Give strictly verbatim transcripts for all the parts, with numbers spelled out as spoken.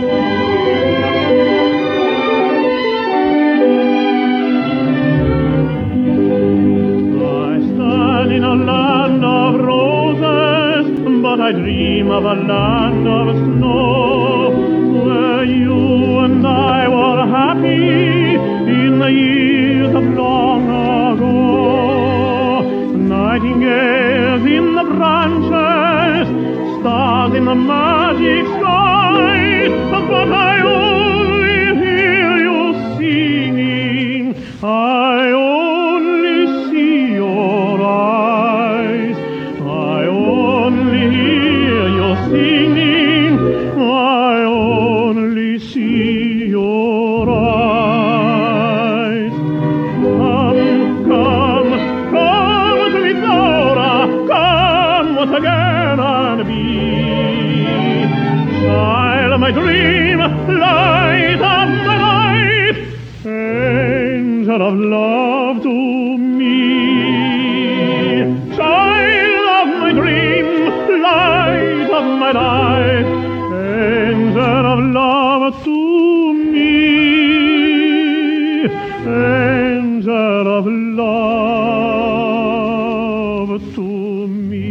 But I dream of a land of snow where you and I were happy in the years of long ago. Nightingales in the branches, stars in the magic sky, but I only hear you singing. I only see your eyes. I only hear you singing. I only see your eyes. Come, come, come to me, Laura. Come once again and be child of my dream, light of my life, angel of love to me. Child of my dream, light of my life, angel of love to me, angel of love to me.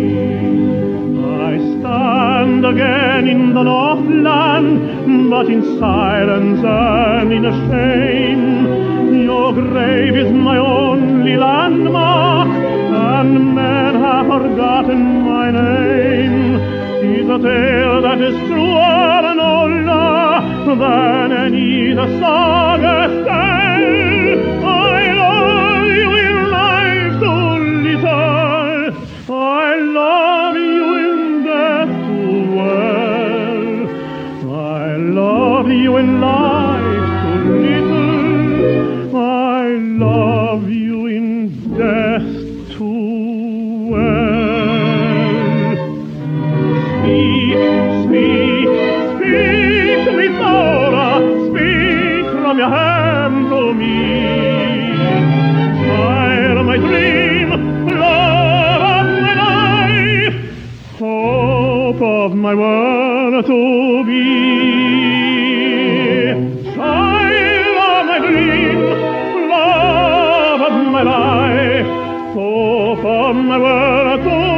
I stand again in the Northland, but in silence and in shame. Your grave is my only landmark, and men have forgotten my name. It's a tale that is truer and older than any the sagas tell. I love you in life too little, I love you in death too well. I love you in life too little, I love you in death too well. Speak, speak, speak to me, Laura, speak from your hand to me. Child of my dream, love of my life, hope of my world to be. Child of my dream, love of my life, hope of my world to be.